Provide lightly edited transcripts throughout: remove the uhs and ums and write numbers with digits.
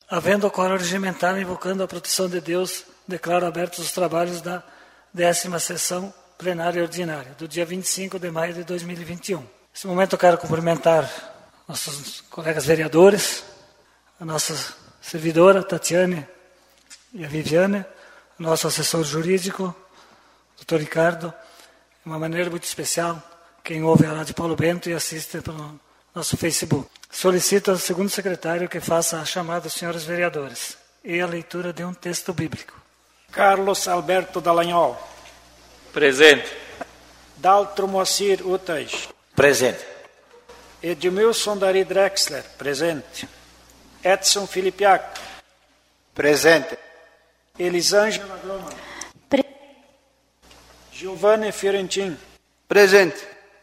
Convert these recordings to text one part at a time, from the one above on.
Havendo o quórum regimental invocando a proteção de Deus, declaro abertos os trabalhos da 10ª sessão plenária ordinária, do dia 25 de maio de 2021. Nesse momento eu quero cumprimentar nossos colegas vereadores, a nossa servidora, Tatiane e a Viviane, o nosso assessor jurídico, Dr. Ricardo, de uma maneira muito especial, quem ouve a Rádio Paulo Bento e assiste pelo nosso Facebook. Solicito ao segundo secretário que faça a chamada dos senhores vereadores e a leitura de um texto bíblico. Carlos Alberto Dallagnol. Presente. Daltro Moacir Utais. Presente. Edmilson Dari Drexler. Presente. Edson Filipiac. Presente. Elisângela Groman. Giovanni Fiorentin. Presente.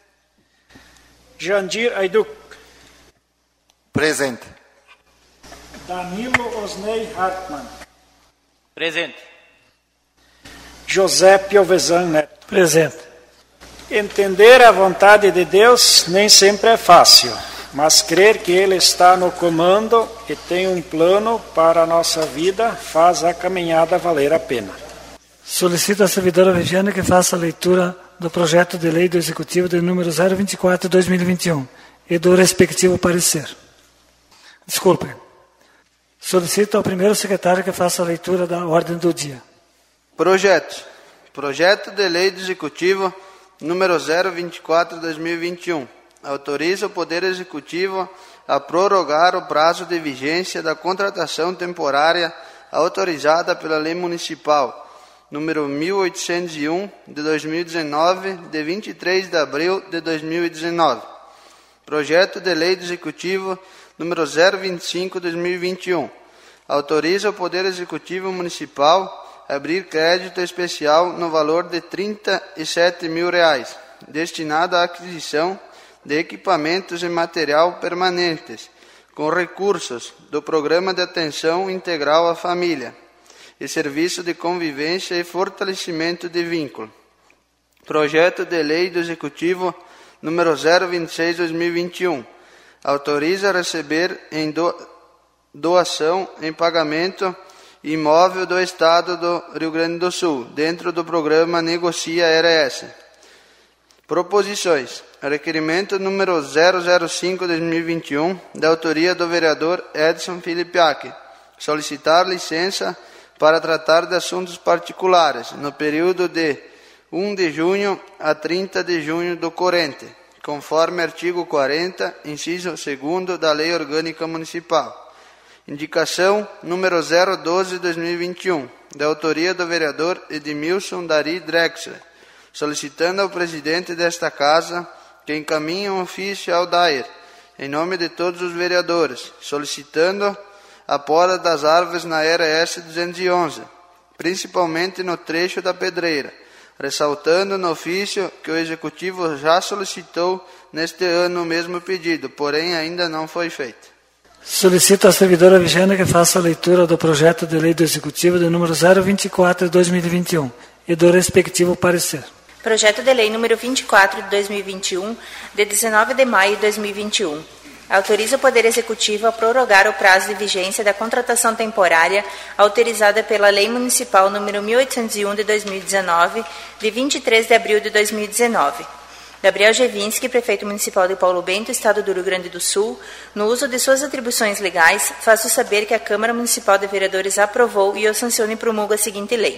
Jandir Aiduk. Presente. Danilo Osnei Hartmann. Presente. José Piovesan Neto. Presente. Entender a vontade de Deus nem sempre é fácil, mas crer que Ele está no comando e tem um plano para a nossa vida faz a caminhada valer a pena. Solicito à servidora Viviane que faça a leitura do projeto de lei do Executivo de número 024/2021 e do respectivo parecer. Desculpe. Solicito ao primeiro secretário que faça a leitura da ordem do dia. Projeto de lei do Executivo número 024/2021. Autoriza o Poder Executivo a prorrogar o prazo de vigência da contratação temporária autorizada pela Lei Municipal número 1801 de 2019, de 23 de abril de 2019. Projeto de lei do Executivo número 025/2021. Autoriza o Poder Executivo Municipal a abrir crédito especial no valor de R$ 37.000, destinado à aquisição de equipamentos e material permanentes, com recursos do Programa de Atenção Integral à Família e Serviço de Convivência e Fortalecimento de Vínculo. Projeto de lei do Executivo número 026/2021. Autoriza a receber em doação em pagamento imóvel do Estado do Rio Grande do Sul, dentro do programa Negocia RS. Proposições. Requerimento número 005/2021, da autoria do vereador Edson Filipiac. Solicitar licença para tratar de assuntos particulares, no período de 1 de junho a 30 de junho do corrente, conforme artigo 40, inciso 2º da Lei Orgânica Municipal. Indicação número 012/2021, da autoria do vereador Edmilson Dari Drexler, solicitando ao presidente desta Casa que encaminhe um ofício ao DAER, em nome de todos os vereadores, solicitando a poda das árvores na RS 211, principalmente no trecho da Pedreira, ressaltando no ofício que o Executivo já solicitou neste ano o mesmo pedido, porém ainda não foi feito. Solicito à servidora Viviane que faça a leitura do projeto de lei do Executivo de número 024/2021 e do respectivo parecer. Projeto de lei número 24 de 2021, de 19 de maio de 2021. Autoriza o Poder Executivo a prorrogar o prazo de vigência da contratação temporária autorizada pela Lei Municipal número 1801 de 2019, de 23 de abril de 2019. Gabriel Gevinski, prefeito municipal de Paulo Bento, Estado do Rio Grande do Sul, no uso de suas atribuições legais, faço saber que a Câmara Municipal de Vereadores aprovou e eu sanciono e promulgo a seguinte lei.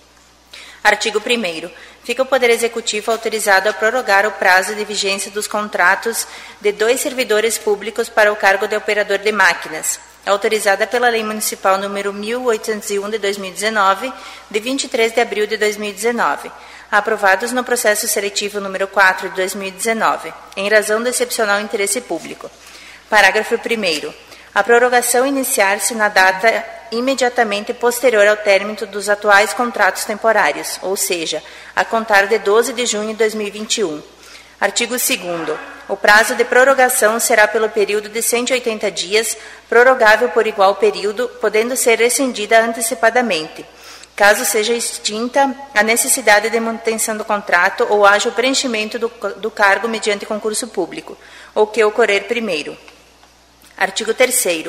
Artigo 1º. Fica o Poder Executivo autorizado a prorrogar o prazo de vigência dos contratos de 2 servidores públicos para o cargo de operador de máquinas, autorizada pela Lei Municipal número 1801 de 2019, de 23 de abril de 2019, aprovados no processo seletivo número 4 de 2019, em razão do excepcional interesse público. Parágrafo 1º. A prorrogação iniciar-se na data imediatamente posterior ao término dos atuais contratos temporários, ou seja, a contar de 12 de junho de 2021. Artigo 2º. O prazo de prorrogação será pelo período de 180 dias, prorrogável por igual período, podendo ser rescindida antecipadamente, caso seja extinta a necessidade de manutenção do contrato ou haja o preenchimento do cargo mediante concurso público, ou que ocorrer primeiro. Artigo 3º.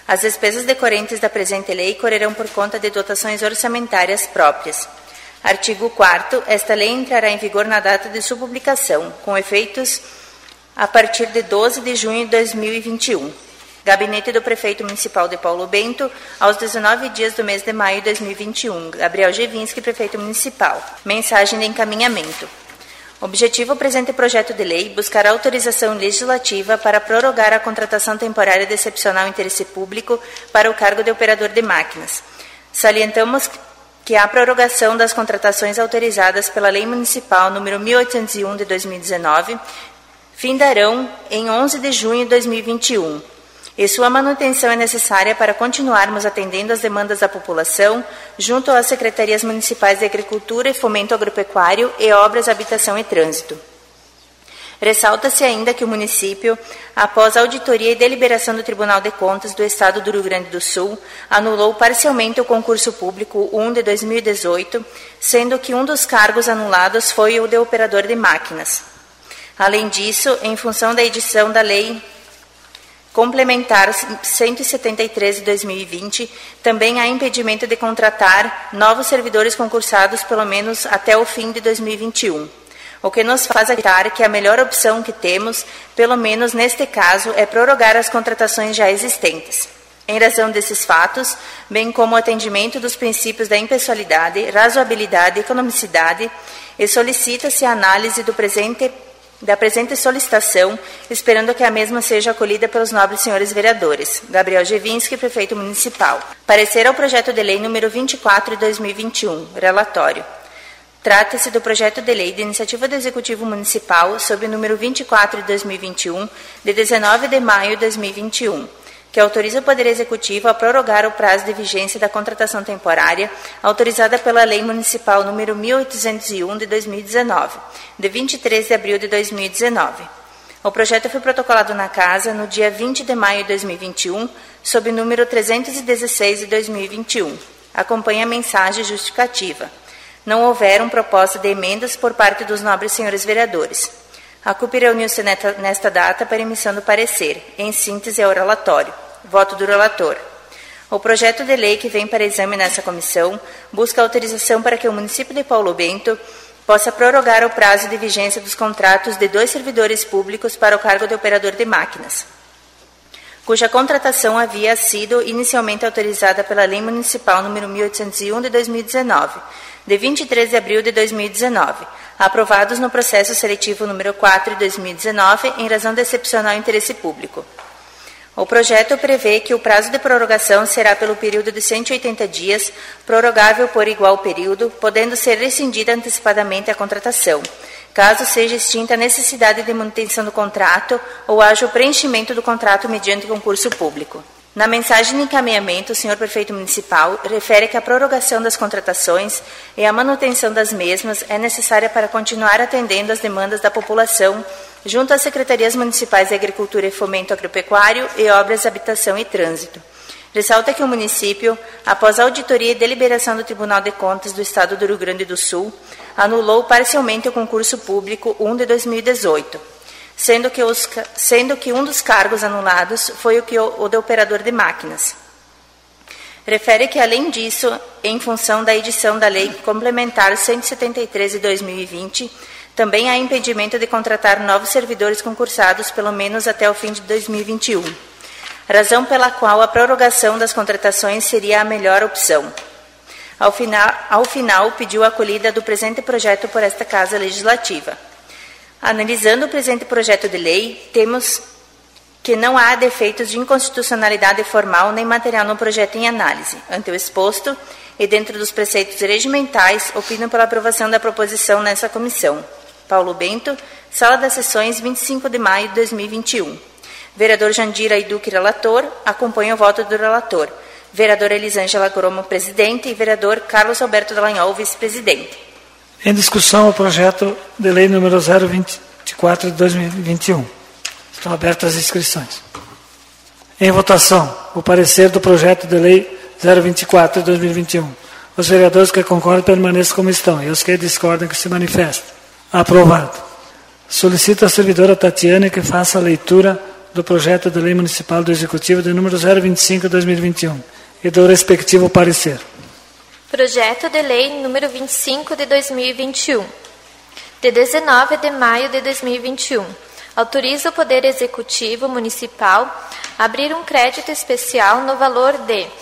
As despesas decorrentes da presente lei correrão por conta de dotações orçamentárias próprias. Artigo 4º. Esta lei entrará em vigor na data de sua publicação, com efeitos a partir de 12 de junho de 2021. Gabinete do Prefeito Municipal de Paulo Bento, aos 19 dias do mês de maio de 2021. Gabriel Gevinski, Prefeito Municipal. Mensagem de encaminhamento. Objetivo: o presente projeto de lei buscar autorização legislativa para prorrogar a contratação temporária de excepcional interesse público para o cargo de operador de máquinas. Salientamos que a prorrogação das contratações autorizadas pela Lei Municipal número 1801 de 2019 findarão em 11 de junho de 2021. E sua manutenção é necessária para continuarmos atendendo às demandas da população, junto às Secretarias Municipais de Agricultura e Fomento Agropecuário e Obras, Habitação e Trânsito. Ressalta-se ainda que o município, após auditoria e deliberação do Tribunal de Contas do Estado do Rio Grande do Sul, anulou parcialmente o concurso público 1 de 2018, sendo que um dos cargos anulados foi o de operador de máquinas. Além disso, em função da edição da Lei Complementar 173 de 2020, também há impedimento de contratar novos servidores concursados pelo menos até o fim de 2021, o que nos faz acreditar que a melhor opção que temos, pelo menos neste caso, é prorrogar as contratações já existentes. Em razão desses fatos, bem como o atendimento dos princípios da impessoalidade, razoabilidade e economicidade, e solicita-se a análise da presente solicitação, esperando que a mesma seja acolhida pelos nobres senhores vereadores. Gabriel Gevinski, Prefeito Municipal. Parecer ao projeto de lei número 24 de 2021. Relatório. Trata-se do projeto de lei de iniciativa do Executivo Municipal sob o número 24 de 2021, de 19 de maio de 2021, que autoriza o Poder Executivo a prorrogar o prazo de vigência da contratação temporária autorizada pela Lei Municipal número 1801 de 2019, de 23 de abril de 2019. O projeto foi protocolado na Casa no dia 20 de maio de 2021, sob o número 316 de 2021. Acompanha a mensagem justificativa. Não houveram proposta de emendas por parte dos nobres senhores vereadores. A CUP reuniu-se nesta data para emissão do parecer. Em síntese, é o relatório. Voto do relator. O projeto de lei que vem para exame nessa comissão busca autorização para que o município de Paulo Bento possa prorrogar o prazo de vigência dos contratos de 2 servidores públicos para o cargo de operador de máquinas, cuja contratação havia sido inicialmente autorizada pela Lei Municipal número 1801 de 2019, de 23 de abril de 2019, aprovados no processo seletivo número 4 de 2019, em razão de excepcional interesse público. O projeto prevê que o prazo de prorrogação será pelo período de 180 dias, prorrogável por igual período, podendo ser rescindida antecipadamente a contratação, caso seja extinta a necessidade de manutenção do contrato ou haja o preenchimento do contrato mediante concurso público. Na mensagem de encaminhamento, o senhor Prefeito Municipal refere que a prorrogação das contratações e a manutenção das mesmas é necessária para continuar atendendo às demandas da população, junto às Secretarias Municipais de Agricultura e Fomento Agropecuário e Obras, Habitação e Trânsito. Ressalta que o município, após auditoria e deliberação do Tribunal de Contas do Estado do Rio Grande do Sul, anulou parcialmente o concurso público 1 de 2018, sendo que um dos cargos anulados foi o de operador de máquinas. Refere que, além disso, em função da edição da Lei Complementar 173 de 2020, também há impedimento de contratar novos servidores concursados pelo menos até o fim de 2021, razão pela qual a prorrogação das contratações seria a melhor opção. Ao final, pediu a acolhida do presente projeto por esta Casa Legislativa. Analisando o presente projeto de lei, temos que não há defeitos de inconstitucionalidade formal nem material no projeto em análise. Ante o exposto, e dentro dos preceitos regimentais, opino pela aprovação da proposição nessa comissão. Paulo Bento, Sala das Sessões, 25 de maio de 2021. Vereador Jandira Iduque, relator. Acompanha o voto do relator. Vereadora Elisângela Gromo, presidente. E vereador Carlos Alberto Dallagnol, vice-presidente. Em discussão, o projeto de lei número 024 de 2021. Estão abertas as inscrições. Em votação, o parecer do projeto de lei 024 de 2021. Os vereadores que concordam permaneçam como estão, e os que discordam que se manifestem. Aprovado. Solicito à servidora Tatiane que faça a leitura do projeto de lei municipal do Executivo de número 025/2021 e do respectivo parecer. Projeto de lei número 25 de 2021, de 19 de maio de 2021, autoriza o Poder Executivo Municipal a abrir um crédito especial no valor de R$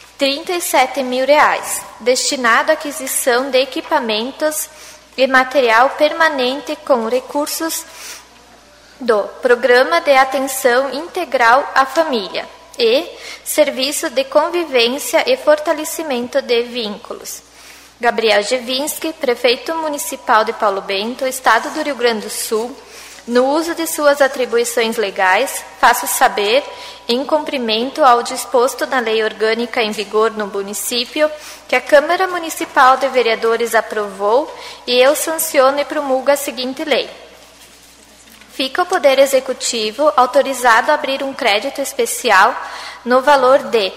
37.000, destinado à aquisição de equipamentos e material permanente com recursos do Programa de Atenção Integral à Família e Serviço de Convivência e Fortalecimento de Vínculos. Gabriel Gevinski, Prefeito Municipal de Paulo Bento, Estado do Rio Grande do Sul, no uso de suas atribuições legais, faço saber, em cumprimento ao disposto na lei orgânica em vigor no município, que a Câmara Municipal de Vereadores aprovou e eu sanciono e promulgo a seguinte lei. Fica o Poder Executivo autorizado a abrir um crédito especial no valor de R$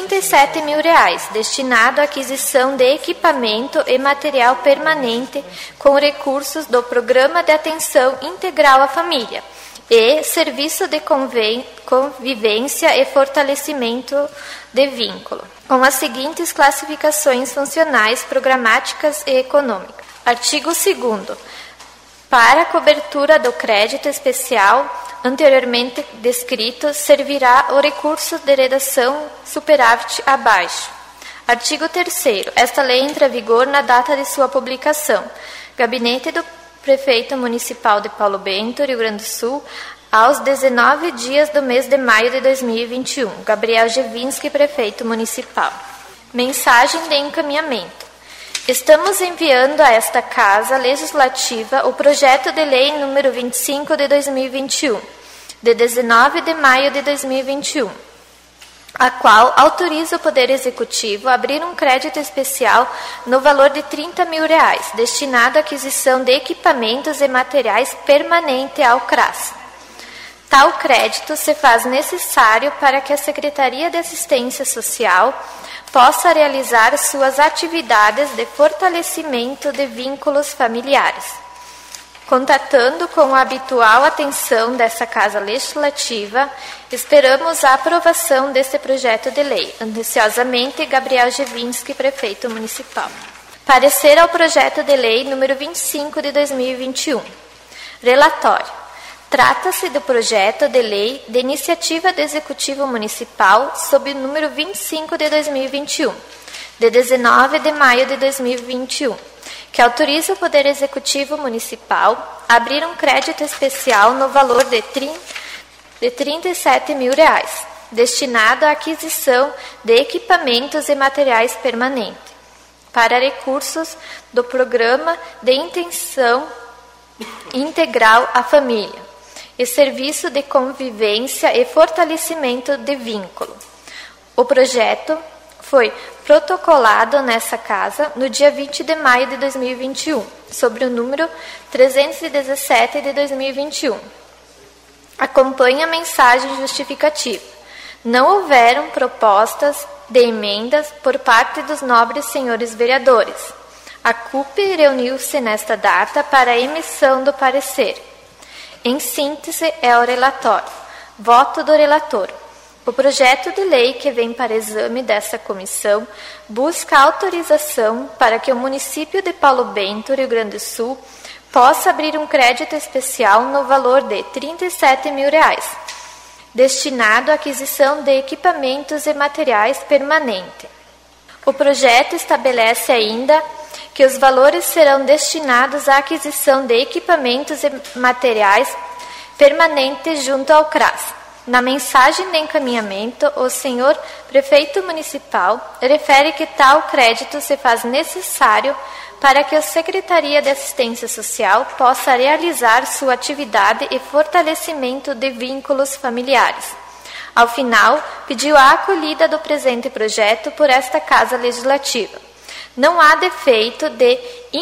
37.000, destinado à aquisição de equipamento e material permanente com recursos do Programa de Atenção Integral à Família e Serviço de Convivência e Fortalecimento de Vínculo, com as seguintes classificações funcionais, programáticas e econômicas. Artigo 2º. Para a cobertura do crédito especial anteriormente descrito, servirá o recurso de redação superávit abaixo. Artigo 3º. Esta lei entra em vigor na data de sua publicação. Gabinete do Prefeito Municipal de Paulo Bento, Rio Grande do Sul, aos 19 dias do mês de maio de 2021. Gabriel Gevinski, Prefeito Municipal. Mensagem de encaminhamento. Estamos enviando a esta Casa Legislativa o projeto de lei número 25 de 2021, de 19 de maio de 2021, a qual autoriza o Poder Executivo a abrir um crédito especial no valor de R$ 30.000, destinado à aquisição de equipamentos e materiais permanente ao CRAS. Tal crédito se faz necessário para que a Secretaria de Assistência Social possa realizar suas atividades de fortalecimento de vínculos familiares. Contatando com a habitual atenção dessa Casa Legislativa, esperamos a aprovação deste projeto de lei. Ansiosamente, Gabriel Gevinski, Prefeito Municipal. Parecer ao projeto de lei número 25 de 2021. Relatório. Trata-se do projeto de lei de iniciativa do Executivo Municipal sob o número 25 de 2021, de 19 de maio de 2021, que autoriza o Poder Executivo Municipal a abrir um crédito especial no valor de R$ 37.000, destinado à aquisição de equipamentos e materiais permanentes, para recursos do Programa de Atenção Integral à Família e Serviço de Convivência e Fortalecimento de Vínculo. O projeto foi protocolado nessa Casa no dia 20 de maio de 2021, sobre o número 317 de 2021. Acompanha a mensagem justificativa. Não houveram propostas de emendas por parte dos nobres senhores vereadores. A CUP reuniu-se nesta data para a emissão do parecer. Em síntese, é o relatório. Voto do relator. O projeto de lei que vem para exame dessa comissão busca autorização para que o município de Paulo Bento, Rio Grande do Sul, possa abrir um crédito especial no valor de R$ 37.000, destinado à aquisição de equipamentos e materiais permanentes. O projeto estabelece ainda que os valores serão destinados à aquisição de equipamentos e materiais permanentes junto ao CRAS. Na mensagem de encaminhamento, o senhor Prefeito Municipal refere que tal crédito se faz necessário para que a Secretaria de Assistência Social possa realizar sua atividade e fortalecimento de vínculos familiares. Ao final, pediu a acolhida do presente projeto por esta Casa Legislativa. Não há defeito de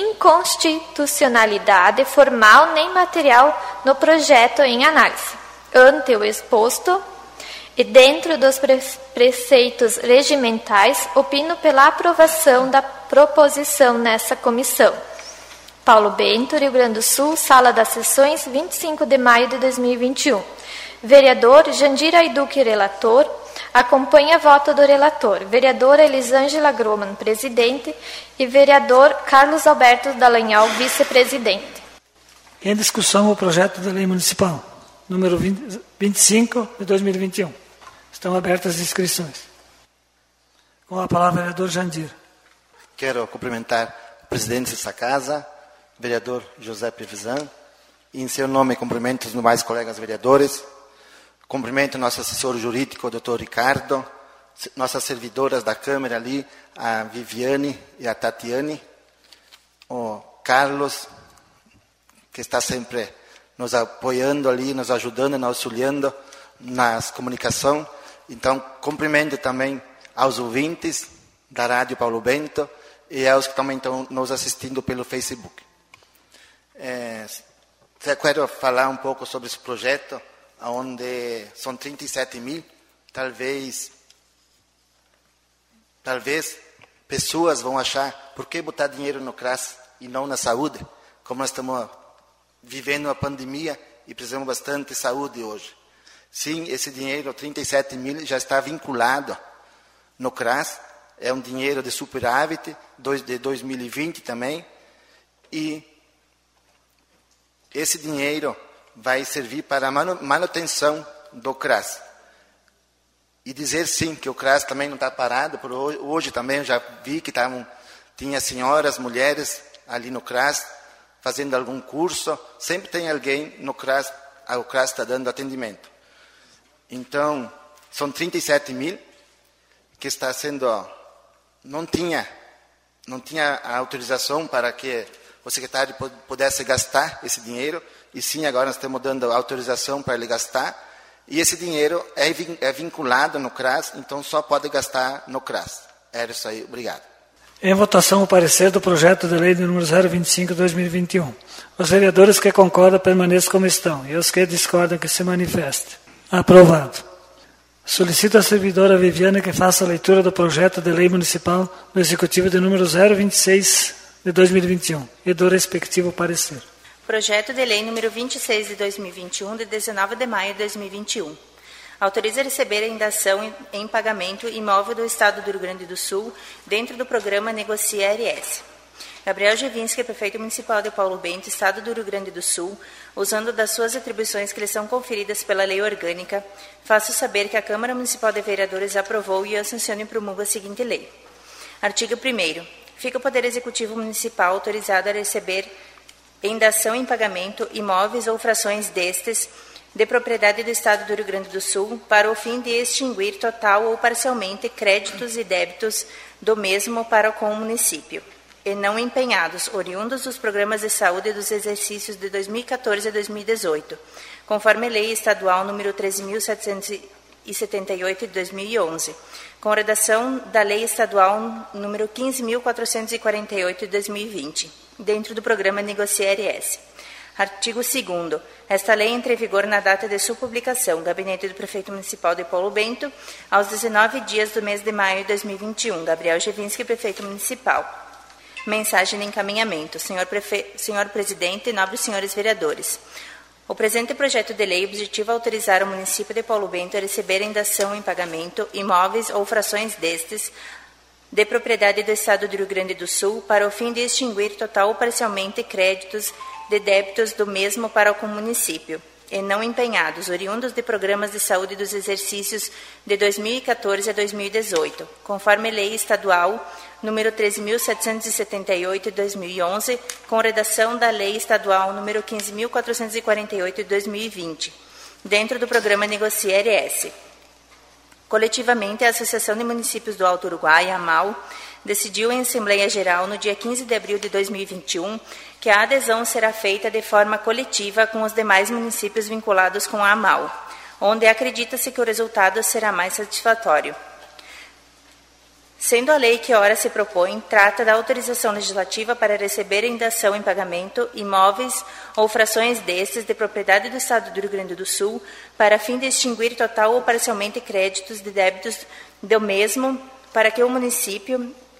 inconstitucionalidade formal nem material no projeto em análise. Ante o exposto e dentro dos preceitos regimentais, opino pela aprovação da proposição nessa comissão. Paulo Bento, Rio Grande do Sul, Sala das Sessões, 25 de maio de 2021. Vereador Jandir Ayduque, relator. Acompanha voto do relator. Vereadora Elisângela Groman, presidente. E vereador Carlos Alberto Dallagnol, vice-presidente. Em discussão o projeto de lei municipal, número 25 de 2021. Estão abertas as inscrições. Com a palavra, vereador Jandir. Quero cumprimentar o presidente dessa casa, vereador José Previsan, e em seu nome cumprimento os demais colegas vereadores. Cumprimento nosso assessor jurídico, o doutor Ricardo, nossas servidoras da Câmara ali, a Viviane e a Tatiane, o Carlos, que está sempre nos apoiando ali, nos ajudando, nos auxiliando nas comunicações. Então, cumprimento também aos ouvintes da Rádio Paulo Bento e aos que também estão nos assistindo pelo Facebook. Quero falar um pouco sobre esse projeto, onde são 37 mil, talvez pessoas vão achar, por que botar dinheiro no CRAS e não na saúde? Como nós estamos vivendo uma pandemia e precisamos bastante de saúde hoje. Sim, esse dinheiro, 37 mil, já está vinculado no CRAS, é um dinheiro de superávit, de 2020 também, e esse dinheiro vai servir para a manutenção do CRAS. E dizer sim que o CRAS também não está parado, por hoje também eu já vi que tinha senhoras, mulheres ali no CRAS, fazendo algum curso, sempre tem alguém no CRAS, o CRAS está dando atendimento. Então, são 37 mil que está sendo, não tinha a autorização para que o secretário pudesse gastar esse dinheiro, e sim, agora nós estamos dando autorização para ele gastar, e esse dinheiro é vinculado no CRAS, então só pode gastar no CRAS. Era isso aí, obrigado. Em votação o parecer do projeto de lei de número 025 de 2021. Os vereadores que concordam permaneçam como estão, e os que discordam que se manifestem. Aprovado. Solicito à servidora Viviane que faça a leitura do projeto de lei municipal do Executivo de número 026 de 2021 e do respectivo parecer. Projeto de lei número 26 de 2021, de 19 de maio de 2021. Autoriza a receber a indação em pagamento imóvel do Estado do Rio Grande do Sul dentro do programa Negocia RS. Gabriel Gevinski, prefeito municipal de Paulo Bento, Estado do Rio Grande do Sul, usando das suas atribuições que lhe são conferidas pela lei orgânica, faço saber que a Câmara Municipal de Vereadores aprovou e sanciona e promulga a seguinte lei. Artigo 1º. Fica o Poder Executivo Municipal autorizado a receber em dação em pagamento imóveis ou frações destes de propriedade do Estado do Rio Grande do Sul para o fim de extinguir total ou parcialmente créditos e débitos do mesmo para com o município, e não empenhados, oriundos dos programas de saúde dos exercícios de 2014 a 2018, conforme Lei Estadual número 13.778 de 2011, com redação da Lei Estadual número 15.448 de 2020, dentro do programa Negocia RS. Artigo 2º. Esta lei entra em vigor na data de sua publicação, Gabinete do Prefeito Municipal de Paulo Bento, aos 19 dias do mês de maio de 2021. Gabriel Gevinski, Prefeito Municipal. Mensagem de encaminhamento. Senhor Presidente e nobres senhores vereadores. O presente projeto de lei objetiva autorizar o município de Paulo Bento a receber em dação em pagamento imóveis ou frações destes de propriedade do Estado do Rio Grande do Sul para o fim de extinguir total ou parcialmente créditos de débitos do mesmo para com o município, e não empenhados, oriundos de programas de saúde dos exercícios de 2014 a 2018, conforme Lei Estadual número 13.778 de 2011, com redação da Lei Estadual número 15.448 de 2020, dentro do programa Negocia RS. Coletivamente, a Associação de Municípios do Alto Uruguai, AMAL, decidiu em Assembleia Geral, no dia 15 de abril de 2021, que a adesão será feita de forma coletiva com os demais municípios vinculados com a AMAL, onde acredita-se que o resultado será mais satisfatório. Sendo a lei que ora se propõe, trata da autorização legislativa para receber em dação em pagamento imóveis ou frações destes de propriedade do Estado do Rio Grande do Sul para fim de extinguir total ou parcialmente créditos de débitos do mesmo para que o município,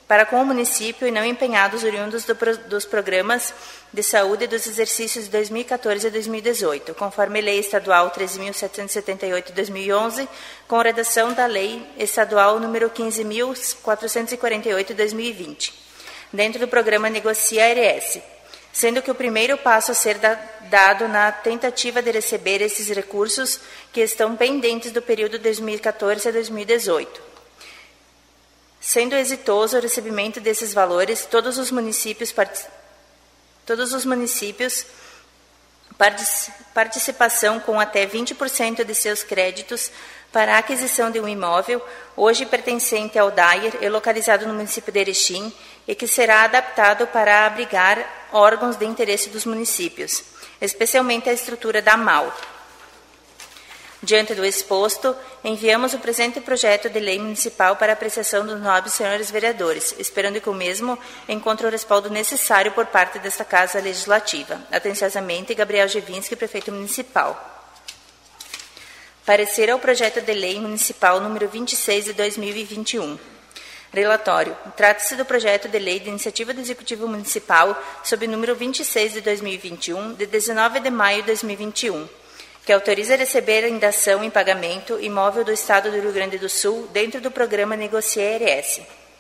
para com o município e não empenhados oriundos dos programas de saúde dos exercícios de 2014 a 2018, conforme Lei Estadual 13.778 de 2011, com redação da Lei Estadual número 15.448 de 2020, dentro do programa Negocia ARS, sendo que o primeiro passo a ser dado na tentativa de receber esses recursos que estão pendentes do período 2014 a 2018. Sendo exitoso o recebimento desses valores, todos os municípios participação com até 20% de seus créditos para a aquisição de um imóvel, hoje pertencente ao DAIR e localizado no município de Erechim, e que será adaptado para abrigar órgãos de interesse dos municípios, especialmente a estrutura da AMAL. Diante do exposto, enviamos o presente projeto de lei municipal para apreciação dos nobres senhores vereadores, esperando que o mesmo encontre o respaldo necessário por parte desta Casa Legislativa. Atenciosamente, Gabriel Gevinski, prefeito municipal. Parecer ao projeto de lei municipal número 26 de 2021. Relatório. Trata-se do projeto de lei de iniciativa do Executivo Municipal sob número 26 de 2021, de 19 de maio de 2021, que autoriza receber em dação em pagamento imóvel do Estado do Rio Grande do Sul dentro do programa Negocia ARS.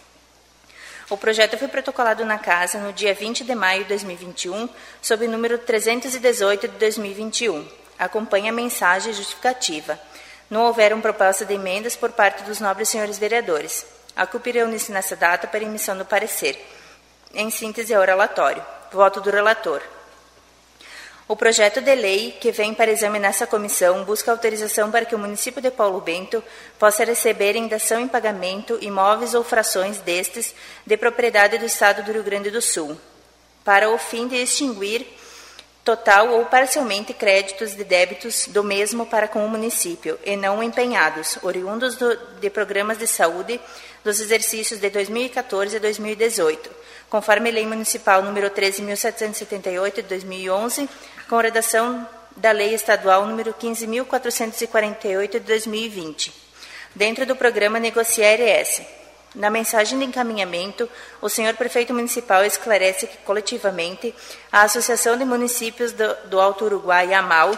O projeto foi protocolado na Casa no dia 20 de maio de 2021, sob número 318 de 2021. Acompanha a mensagem justificativa. Não houveram proposta de emendas por parte dos nobres senhores vereadores. A CUP reúne-se nessa data para emissão do parecer. Em síntese, ao relatório. Voto do relator. O projeto de lei que vem para exame nessa comissão busca autorização para que o município de Paulo Bento possa receber em dação em pagamento imóveis ou frações destes de propriedade do Estado do Rio Grande do Sul, para o fim de extinguir total ou parcialmente créditos de débitos do mesmo para com o município, e não empenhados, oriundos de programas de saúde dos exercícios de 2014 a 2018, conforme Lei Municipal número 13.778 de 2011, com redação da Lei Estadual número 15.448 de 2020, dentro do programa Negocia ARS. Na mensagem de encaminhamento, o senhor prefeito municipal esclarece que, coletivamente, a Associação de Municípios do Alto Uruguai, AMAL,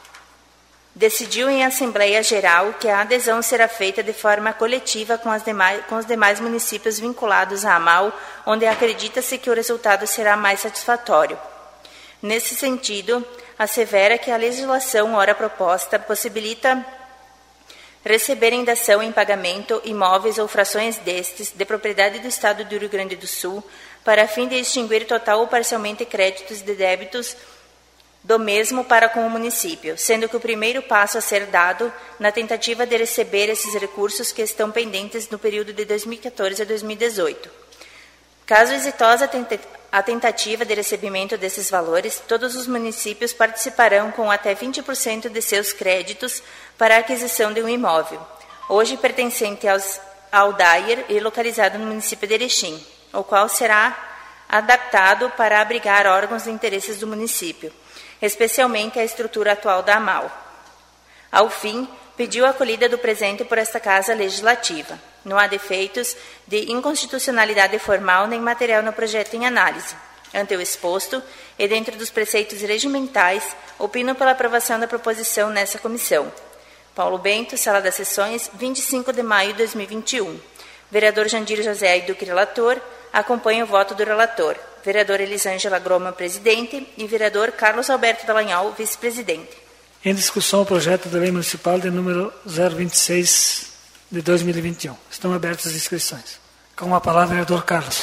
decidiu em Assembleia Geral que a adesão será feita de forma coletiva com os demais municípios vinculados à AMAL, onde acredita-se que o resultado será mais satisfatório. Nesse sentido, assevera que a legislação ora proposta possibilita receber em dação em pagamento imóveis ou frações destes de propriedade do Estado do Rio Grande do Sul, para fim de extinguir total ou parcialmente créditos de débitos do mesmo para com o município, sendo que o primeiro passo a ser dado na tentativa de receber esses recursos que estão pendentes no período de 2014 a 2018. Caso exitosa a tentativa de recebimento desses valores, todos os municípios participarão com até 20% de seus créditos para a aquisição de um imóvel, hoje pertencente ao DAIR e localizado no município de Erechim, o qual será adaptado para abrigar órgãos de interesses do município, especialmente a estrutura atual da AMAL. Ao fim, pediu a acolhida do presente por esta Casa Legislativa. Não há defeitos de inconstitucionalidade formal nem material no projeto em análise. Ante o exposto, e dentro dos preceitos regimentais, opino pela aprovação da proposição nessa comissão. Paulo Bento, Sala das Sessões, 25 de maio de 2021. Vereador Jandir José Ayduque, relator. Acompanha o voto do relator. Vereadora Elisângela Groma, presidente. E vereador Carlos Alberto Dallagnol, vice-presidente. Em discussão o projeto de lei municipal de número 026 de 2021. Estão abertas as inscrições. Com a palavra, vereador Carlos.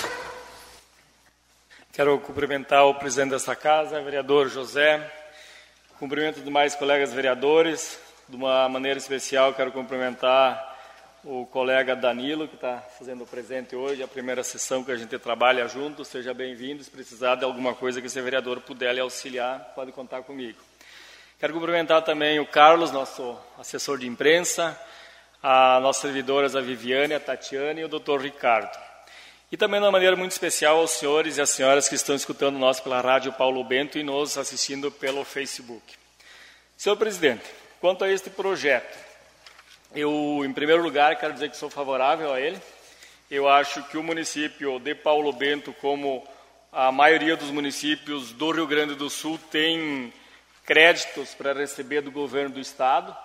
Quero cumprimentar o presidente desta casa, vereador José. Cumprimento os demais colegas vereadores. De uma maneira especial, quero cumprimentar o colega Danilo, que está fazendo presente hoje, a primeira sessão que a gente trabalha junto. Seja bem-vindo. Se precisar de alguma coisa que esse vereador puder lhe auxiliar, pode contar comigo. Quero cumprimentar também o Carlos, nosso assessor de imprensa, a nossas servidoras, a Viviane, a Tatiane e o doutor Ricardo. E também, de uma maneira muito especial, aos senhores e às senhoras que estão escutando nós pela Rádio Paulo Bento e nos assistindo pelo Facebook. Senhor presidente, quanto a este projeto, eu, em primeiro lugar, quero dizer que sou favorável a ele. eu acho que o município de Paulo Bento, como a maioria dos municípios do Rio Grande do Sul, tem créditos para receber do governo do estado.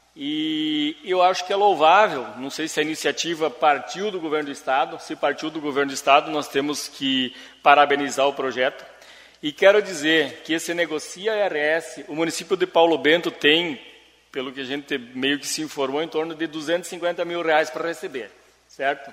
E eu acho que é louvável, não sei se a iniciativa partiu do governo do estado. Se partiu do governo do estado, nós temos que parabenizar o projeto. E quero dizer que esse Negocia IRS, o município de Paulo Bento tem, pelo que a gente meio que se informou, em torno de R$250 mil para receber, certo?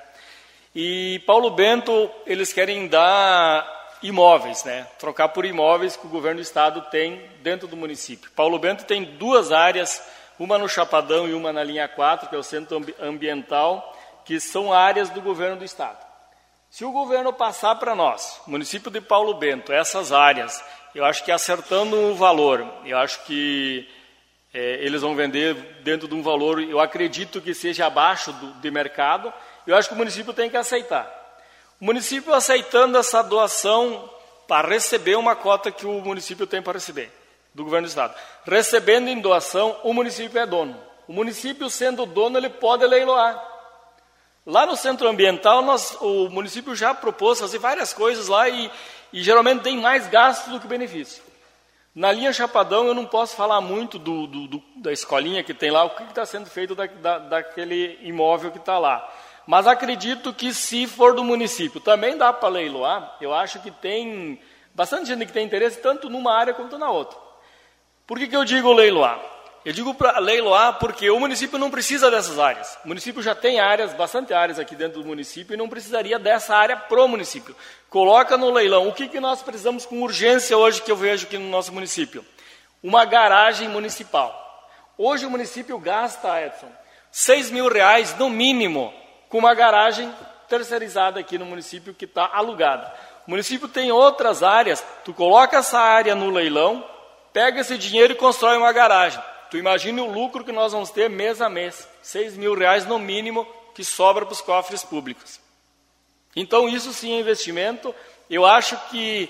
E Paulo Bento, eles querem dar imóveis, né? Trocar por imóveis que o governo do estado tem dentro do município. Paulo Bento tem 2 áreas, uma no Chapadão e uma na linha 4, que é o centro ambiental, que são áreas do governo do estado. Se o governo passar para nós, município de Paulo Bento, essas áreas, eu acho que acertando o valor, eu acho que eles vão vender dentro de um valor, eu acredito que seja abaixo de mercado, eu acho que o município tem que aceitar. O município aceitando essa doação para receber uma cota que o município tem para receber, do governo do estado. Recebendo em doação, o município é dono. O município, sendo dono, ele pode leiloar. Lá no centro ambiental, o município já propôs fazer várias coisas lá e geralmente tem mais gastos do que benefício. Na linha Chapadão, eu não posso falar muito da escolinha que tem lá, o que está sendo feito daquele imóvel que está lá. Mas acredito que, se for do município, também dá para leiloar. Eu acho que tem bastante gente que tem interesse, tanto numa área quanto na outra. Por que eu digo leiloar? Eu digo para leiloar porque o município não precisa dessas áreas. O município já tem bastante áreas aqui dentro do município e não precisaria dessa área pro município. Coloca no leilão. O que nós precisamos com urgência hoje que eu vejo aqui no nosso município? Uma garagem municipal. Hoje o município gasta, Edson, R$6 mil no mínimo com uma garagem terceirizada aqui no município que está alugada. O município tem outras áreas. Tu coloca essa área no leilão, pega esse dinheiro e constrói uma garagem. Tu imagina o lucro que nós vamos ter mês a mês. R$6 mil no mínimo que sobra para os cofres públicos. Então isso sim é investimento. Eu acho que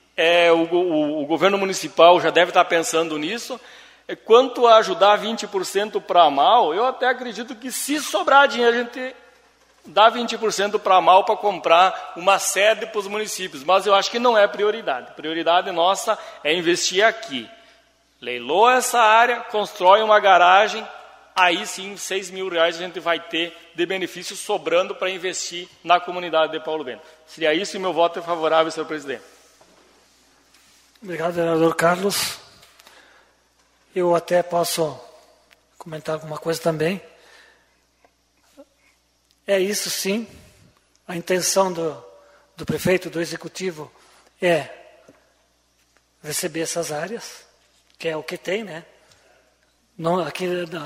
o governo municipal já deve estar pensando nisso. Quanto a ajudar 20% para a MAL, eu até acredito que, se sobrar dinheiro, a gente dá 20% para a MAL para comprar uma sede para os municípios. Mas eu acho que não é prioridade. Prioridade nossa é investir aqui. Leiloa essa área, constrói uma garagem, aí sim R$6 mil a gente vai ter de benefício sobrando para investir na comunidade de Paulo Bento. Seria isso e meu voto é favorável, senhor presidente. Obrigado, vereador Carlos. Eu até posso comentar alguma coisa também. É isso sim, a intenção do prefeito, do executivo, é receber essas áreas, que é o que tem, né? Não, aqui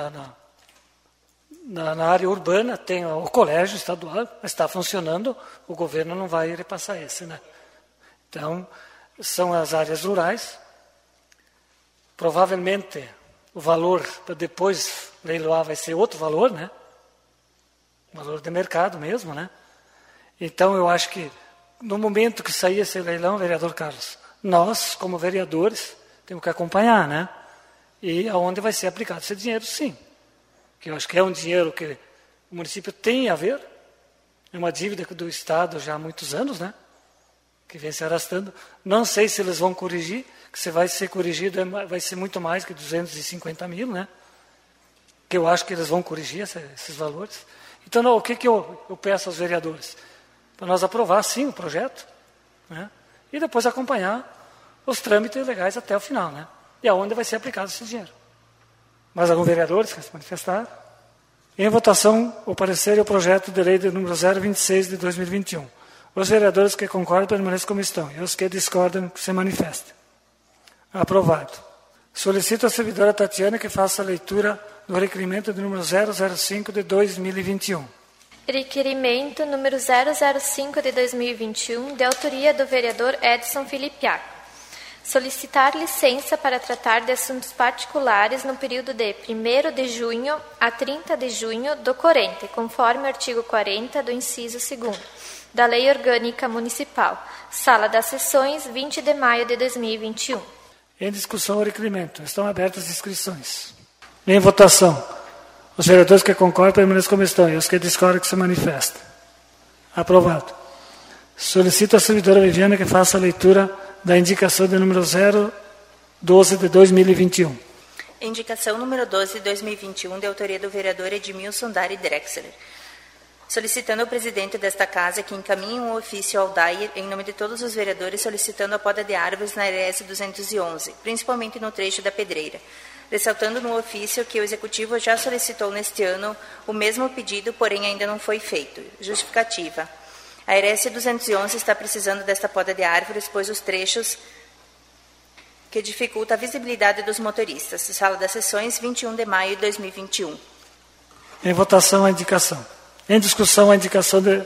na área urbana tem o colégio estadual, está funcionando, o governo não vai repassar esse, né? Então, são as áreas rurais. Provavelmente, o valor para depois leiloar vai ser outro valor, né? Valor de mercado mesmo, né? Então, eu acho que, no momento que sair esse leilão, vereador Carlos, nós, como vereadores, temos que acompanhar, né? E aonde vai ser aplicado esse dinheiro, sim. Que eu acho que é um dinheiro que o município tem a ver, é uma dívida do Estado já há muitos anos, né? Que vem se arrastando. Não sei se eles vão corrigir, que se vai ser corrigido vai ser muito mais que 250 mil, né? Que eu acho que eles vão corrigir esses valores. Então, não, o que eu peço aos vereadores? Para nós aprovar, sim, o projeto, né? E depois acompanhar os trâmites legais até o final, né? E aonde vai ser aplicado esse dinheiro. Mais algum vereador quer se manifestar? Em votação, o parecer e o projeto de lei de número 026 de 2021. Os vereadores que concordam permaneçam como estão, e os que discordam se manifestem. Aprovado. Solicito à servidora Tatiana que faça a leitura do requerimento de número 005 de 2021. Requerimento número 005 de 2021, de autoria do vereador Edson Filipiac. Solicitar licença para tratar de assuntos particulares no período de 1º de junho a 30 de junho do corrente, conforme o artigo 40 do inciso 2º da Lei Orgânica Municipal. Sala das Sessões, 20 de maio de 2021. Em discussão o requerimento. Estão abertas as inscrições. Em votação. Os vereadores que concordam permaneçam como estão, e os que discordam que se manifestem. Aprovado. Solicito à servidora Viviana que faça a leitura da indicação de número 012 de 2021. Indicação número 12 de 2021, de autoria do vereador Edmilson Dari Drexler. Solicitando ao presidente desta Casa que encaminhe um ofício ao DAIR, em nome de todos os vereadores, solicitando a poda de árvores na RS 211, principalmente no trecho da Pedreira. Ressaltando no ofício que o Executivo já solicitou neste ano o mesmo pedido, porém ainda não foi feito. Justificativa. A RS 211 está precisando desta poda de árvores, pois os trechos que dificulta a visibilidade dos motoristas. Sala das Sessões, 21 de maio de 2021. Em votação a indicação. Em discussão a indicação de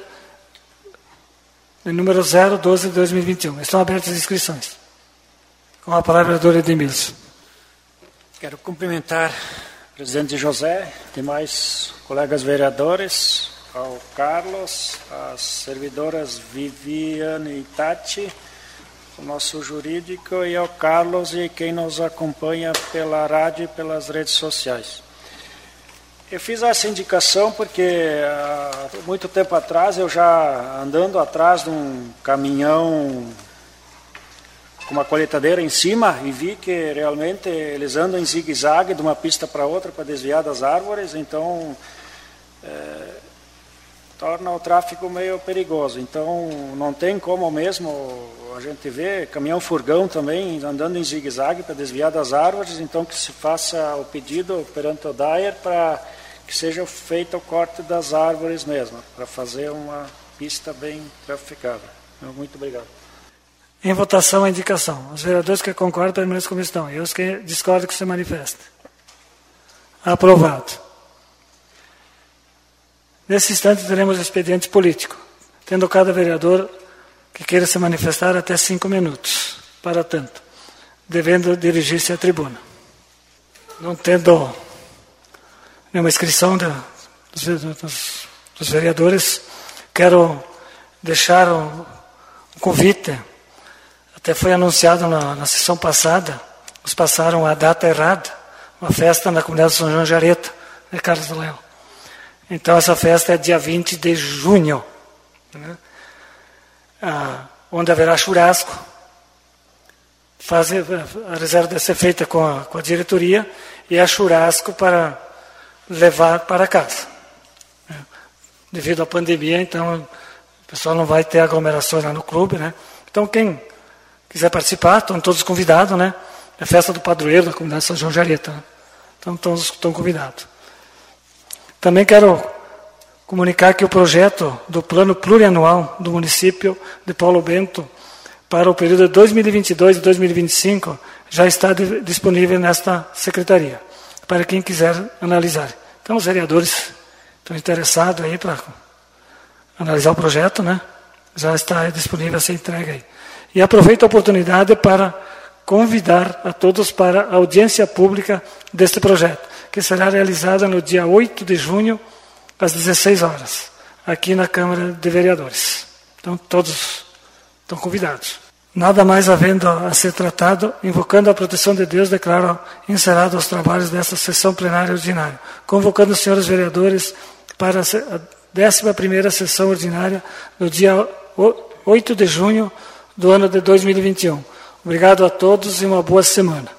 número 012 de 2021. Estão abertas as inscrições. Com a palavra, vereador Edmilson. Quero cumprimentar o presidente José, demais colegas vereadores, ao Carlos, as servidoras Viviane e Tati, o nosso jurídico, e ao Carlos e quem nos acompanha pela rádio e pelas redes sociais. Eu fiz essa indicação porque há muito tempo atrás, eu já andando atrás de um caminhão com uma colheitadeira em cima e vi que realmente eles andam em zigue-zague de uma pista para outra para desviar das árvores, então torna o tráfego meio perigoso. Então não tem como mesmo a gente ver caminhão furgão também andando em zigue-zague para desviar das árvores, então que se faça o pedido perante o DAIR para que seja feito o corte das árvores mesmo, para fazer uma pista bem traficada. Muito obrigado. Em votação a indicação. Os vereadores que concordam permanecem como estão. E os que discordam que se manifestem. Aprovado. Nesse instante teremos expediente político, tendo cada vereador que queira se manifestar até 5 minutos, para tanto, devendo dirigir-se à tribuna. Não tendo nenhuma inscrição dos vereadores, quero deixar um convite. Até foi anunciado na sessão passada, nos passaram a data errada, uma festa na comunidade de São João de Areta, de Carlos do Leão. Então essa festa é dia 20 de junho, né? Onde haverá churrasco. A reserva deve ser feita com a diretoria e é churrasco para levar para casa. Devido à pandemia, então o pessoal não vai ter aglomerações lá no clube, né? Então quem quiser participar, estão todos convidados, né? É a festa do padroeiro da comunidade de São João de Areta, né? Então todos estão convidados. Também quero comunicar que o projeto do plano plurianual do município de Paulo Bento para o período de 2022 e 2025 já está disponível nesta secretaria, para quem quiser analisar. Então os vereadores estão interessados aí para analisar o projeto, né? Já está disponível essa entrega aí. E aproveito a oportunidade para convidar a todos para a audiência pública deste projeto, que será realizada no dia 8 de junho, às 16 horas, aqui na Câmara de Vereadores. Então, todos estão convidados. Nada mais havendo a ser tratado, invocando a proteção de Deus, declaro encerrado os trabalhos desta sessão plenária ordinária, convocando os senhores vereadores para a 11ª sessão ordinária, no dia 8 de junho do ano de 2021. Obrigado a todos e uma boa semana.